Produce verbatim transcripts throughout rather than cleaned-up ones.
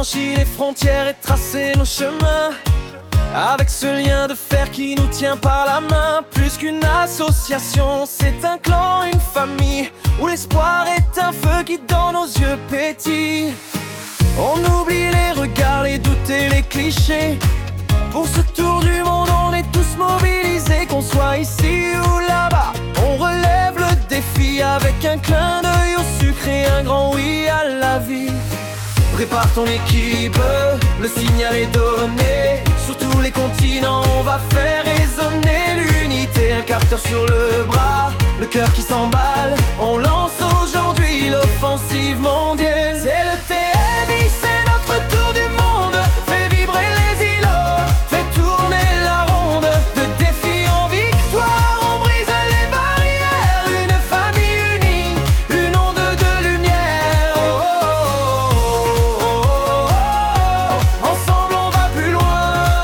franchi les frontières et tracé nos chemins, avec ce lien de fer qui nous tient par la main. Plus qu'une association, c'est un clan, une famille, où l'espoir est un feu qui dans nos yeux pétille. On oublie les regards, les doutes et les clichés. Pour ce tour du monde, on est tous mobilisés. Qu'on soit ici ou là-bas, on relève le défi avec un clin d'œil au sucre et un grand oui à la vie. Prépare ton équipe, le signal est donné. Sur tous les continents, on va faire résonner l'unité. Un capteur sur le bras, le cœur qui s'emballe. On lance aujourd'hui l'offensive mondiale. C'est le T M I, c'est notre tour du monde. Fait vibrer les îlots, fait tourner la ronde. De défi en victoire, on brise les barrières. Une famille unie, une onde de lumière. Oh, oh, oh, oh, oh. Ensemble on va plus loin.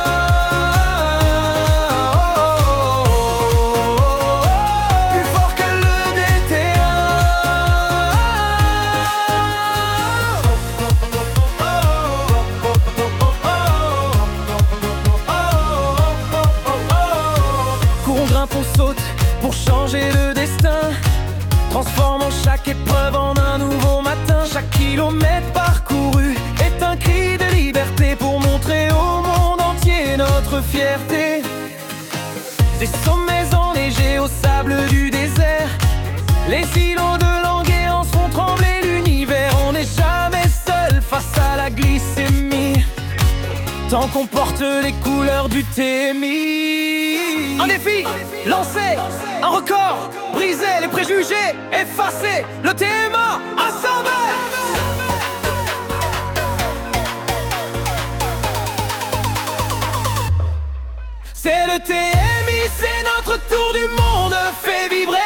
Oh, oh, oh, oh. Plus fort que le D T Courons, grimpe, on saute pour changer le destin. Transformons chaque épreuve en un nouveau matin. Chaque kilomètre parcouru est un cri de liberté pour montrer au monde entier notre fierté. Des sommets enneigés au sable du désert, les îlots de Languéance font trembler l'univers. On n'est jamais seul face à la glycémie, tant qu'on porte les couleurs du T M I. Un défi lancé, un record brisé, les préjugés effacés, le T M A assemblé. C'est le T M I, c'est notre tour du monde. Fait vibrer